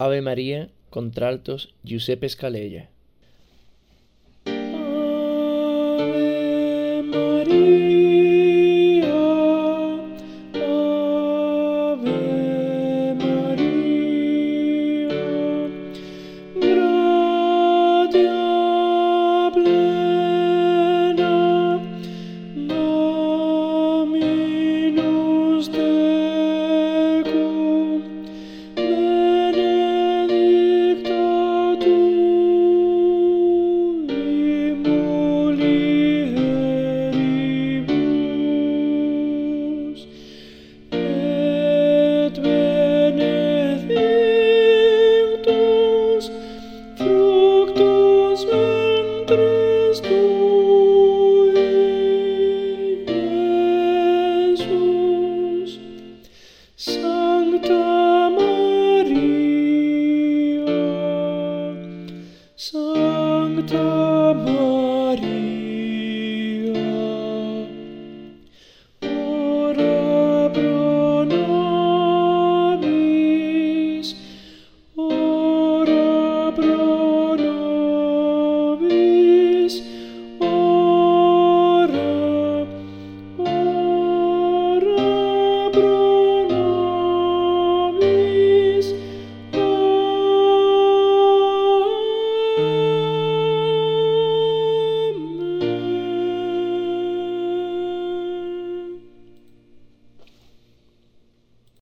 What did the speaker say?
Ave María, contraltos Giuseppe Scalella. Ave Maria, Ave Maria, gratia plena, Dominus tecum, benedicta tu in mulieribus, et benedictus fructus ventris tui, Iesus. Sancta Maria, Sancta Maria,